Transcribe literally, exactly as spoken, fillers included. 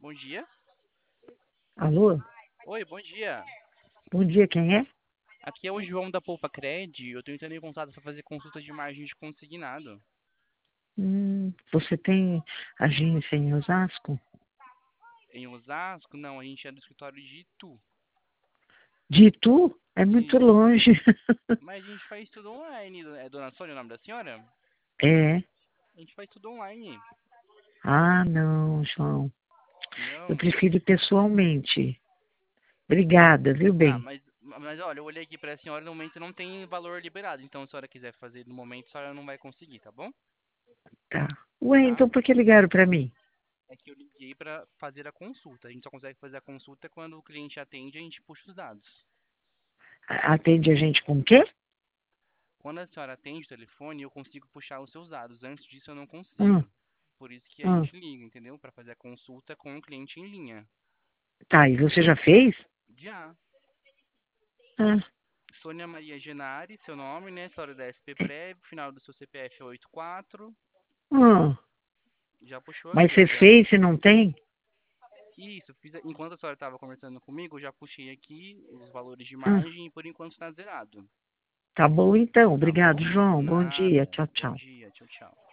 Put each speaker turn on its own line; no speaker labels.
Bom dia.
Alô?
Oi, bom dia.
Bom dia, quem é?
Aqui é o João da Poupa Cred. Eu tô entrando em contato para fazer consulta de margem de consignado.
Hum, você tem agência em Osasco?
Em Osasco? Não, a gente é do escritório de Itu.
De Itu? É muito
Sim.
longe.
Mas a gente faz tudo online. É Dona Sônia o nome da senhora?
É.
A gente faz tudo online.
Ah, não, João. Eu
Não?
prefiro ir pessoalmente. Obrigada, viu,
Tá,
bem?
mas, mas olha, eu olhei aqui pra senhora, no momento não tem valor liberado. Então, se a senhora quiser fazer no momento, a senhora não vai conseguir, tá bom?
Tá. Ué,
Tá?
então por que ligaram pra mim?
É que eu liguei pra fazer a consulta. A gente só consegue fazer a consulta quando o cliente atende e a gente puxa os dados.
A- Atende a gente com o quê?
Quando a senhora atende o telefone, eu consigo puxar os seus dados. Antes disso, eu não
Hum,
consigo. Por isso que a
hum.
gente liga, entendeu? Para fazer a consulta com o cliente em linha.
Tá, e você já fez?
Já.
Ah,
Sônia Maria Genari, seu nome, né? História da S P
é.
Prev, final do seu C P F é oitenta e quatro.
Hum.
Já puxou
Mas
aqui, ó.
você
Já...
fez e não tem?
Isso, fiz... enquanto a senhora estava conversando comigo, eu já puxei aqui os valores de
Hum.
margem e por enquanto está zerado.
Tá bom então.
Tá
Obrigado,
bom?
João. Bom dia.
Nada.
Tchau,
Bom
tchau.
dia. Tchau, tchau.